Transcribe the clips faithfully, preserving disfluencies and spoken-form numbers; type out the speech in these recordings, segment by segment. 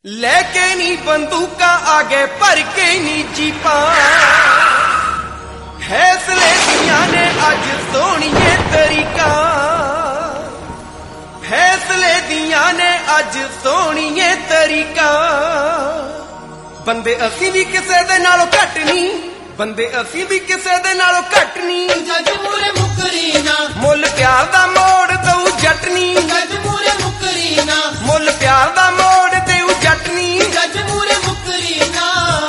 लेके नी बंदूका आगे भर के नी जीपा फैसले दिया ने अज सोहणिए तरीका फैसले दिया ने अज सोहणिए तरीका बंदे असी भी किसे दे नालों घट नहीं बंदे असी भी किसे दे नालों घट नहीं जज मूरे मुकरी ना मुल प्यार दा मोड़ दऊ जटनी जज मूरे मुकरी ना मुल प्यार दा मोड़ देऊ जटनी जज मूरे मुकरी ना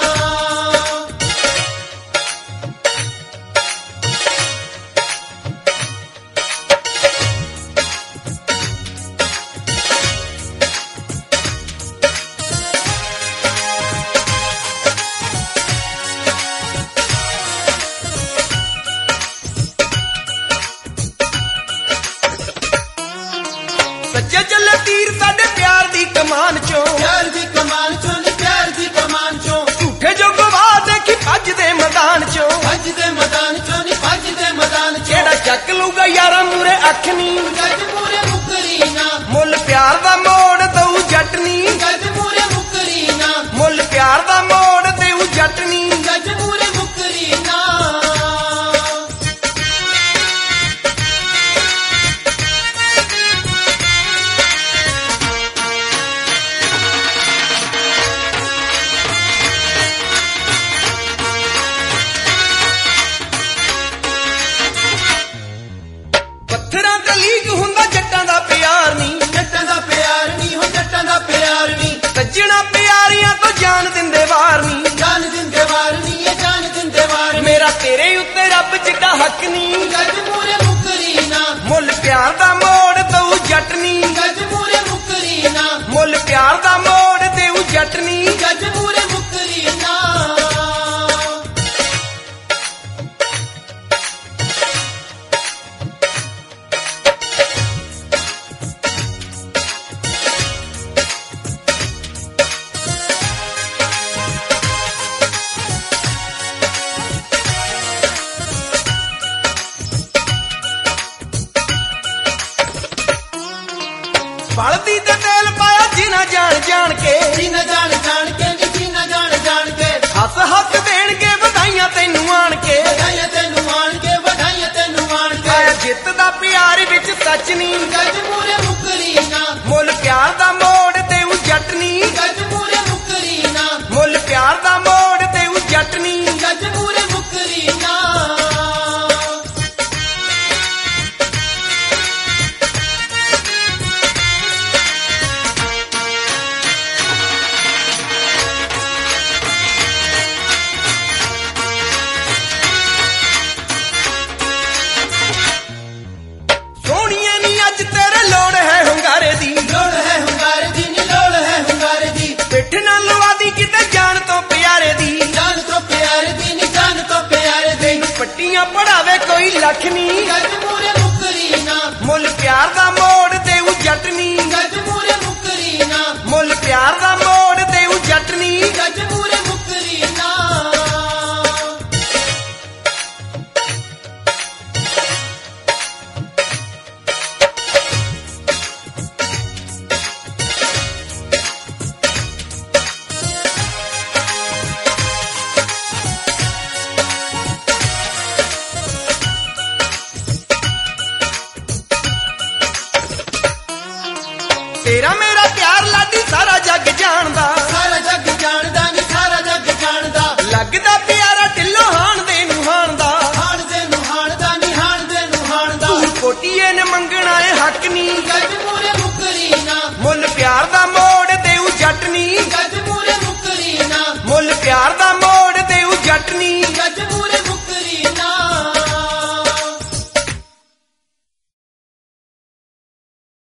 सच्चे चले तीर साडे प्यार दी कमान चो प्यार दी कमान चो नी प्यार दी कमान चो झूठे जो गवा देखी भज दे मैदान चो भज दे मैदान चो नी भज दे मैदान चो जेड़ा चक लूगा यारा मूरे अख नी जज मूरे मुकरी ना मुल प्यार दा मोड़ दऊ जटनी जज मूरे मुकरी ना मुल प्यार दा मोड़ देऊ जटनी जज मूरे मुकरी ना पत्थरां ते लीक हुंदा जट्टां दा प्यार नी जट्टां दा प्यार नी हो जट्टां दा प्यार नी सज्जणा प्यारियां तो जान दिंदे वार नी जान दिंदे वार नी ये जान दिंदे वार नी मेरा तेरे उत्ते रब जिड्डा हक नी जज मूरे मुकरी ना मुल प्यार दा मोड़ दऊ जटनी जज मूरे मुकरी ना मुल प्यार दा मोड़ देऊ जटनी जज मूरे मुकरी ना बलदी ते तेल पाया जीना जान जान के जीना जान जान के नी जीना जान जान के हस हस देणगे ਵਧਾਈਆਂ ਤੈਨੂੰ ਆਣ ਕੇ ਵਧਾਈਆਂ ਤੈਨੂੰ ਆਣ ਕੇ ਵਧਾਈਆਂ ਤੈਨੂੰ ਆਣ ਕੇ ਆਇਆ ਜਿੱਤ ਦਾ ਪਿਆਰ ਵਿੱਚ ਸੱਚ ਨਹੀਂ ਜਜ ਮੂਰੇ ਮੁਕਰੀ ਨਾ ਮੁੱਲ ਪਿਆਰ ਦਾ ਮੋੜ ਦੇਊ ਜਟਨੀ ਜਜ ਮੂਰੇ ਮੁਕਰੀ ਨਾ ਮੁੱਲ ਪਿਆਰ ਦਾ ਮੋੜ ਦੇਊ ਜਟਨੀ ਜਜ ਮੂਰੇ ਮੁਕਰੀ ਨਾ ਸੋਹਣੀਏ ਨੀ ਅੱਜ ਤੇਰੇ ਲੋੜ ਹੈ ਹੁੰਗਾਰੇ ਦੀ ਲੋੜ ਹੈ ਹੁੰਗਾਰੇ ਦੀ ਨੀ ਲੋੜ ਹੈ ਹੁੰਗਾਰੇ ਦੀ ਪਿੱਠ ਨਾਲ ਲਵਾ ਦੀ ਕਿਤੇ ਜਾਣ ਤੋਂ ਪਿਆਰੇ ਦੀ ਜਾਨ ਤੋਂ ਪਿਆਰੇ ਦੀ ਨੀ ਜਾਨ ਤੋਂ ਪਿਆਰੇ ਦੀ ਤੈਨੂੰ ਪੱਟੀਆਂ ਪੜਾਵੇ ਕੋਈ ਲੱਖ ਨਹੀਂ ਜਜ ਮੂਰੇ ਮੁਕਰੀ ਨਾ ਮੁੱਲ ਪਿਆਰ ਦਾ ਮੋੜ ਦੇਊ ਜਟਨੀ ਜਜ ਮੂਰੇ ਮੁਕਰੀ ਨਾ ਮੁੱਲ ਪਿਆਰ ਦਾ ਮੋੜ ਦੇਊ ਜਟਨੀ ਜਜ ਮੂਰੇ ਮੁਕਰੀ ਨਾ ਤੇਰਾ ਮੇਰਾ ਪਿਆਰ ਲਾਡੀ ਸਾਰਾ ਜੱਗ ਜਾਣਦਾ ਸਾਰਾ ਜੱਗ ਜਾਣਦਾ ਨੀ ਸਾਰਾ ਜੱਗ ਜਾਣਦਾ ਲੱਗਦਾ ਪਿਆਰਾ ਢਿੱਲੋਂ ਹਾਣ ਦੇ ਨੂੰ ਹਾਣ ਦਾ ਹਾਣ ਦੇ ਨੂੰ ਹਾਣਦਾ ਨੀ ਹਾਣ ਦੇ ਨੂੰ ਹਾਣਦਾ ਤੂੰ ਕੋਟੀਏ ਨੇ ਮੰਗਣਾ ਏ ਹੱਕ ਨਹੀਂ ਜੱਜ ਮੂਰੇ ਮੁਕਰੀ ਨਾ ਮੁੱਲ ਪਿਆਰ ਦਾ ਮੋੜ ਦੇਊ ਜਟਨੀ ਜੱਜ ਮੂਰੇ ਮੁਕਰੀ ਨਾ ਮੁੱਲ ਪਿਆਰ ਦਾ ਮੋੜ ਦੇਊ ਜਟਨੀ ਜੱਜ ਮੂਰੇ